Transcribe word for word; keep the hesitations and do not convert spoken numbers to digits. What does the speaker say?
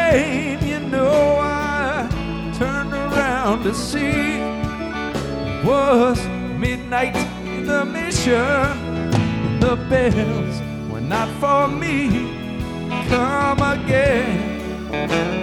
rain, you know I turned around to see. Was midnight in the mission, the bells were not for me. Come again.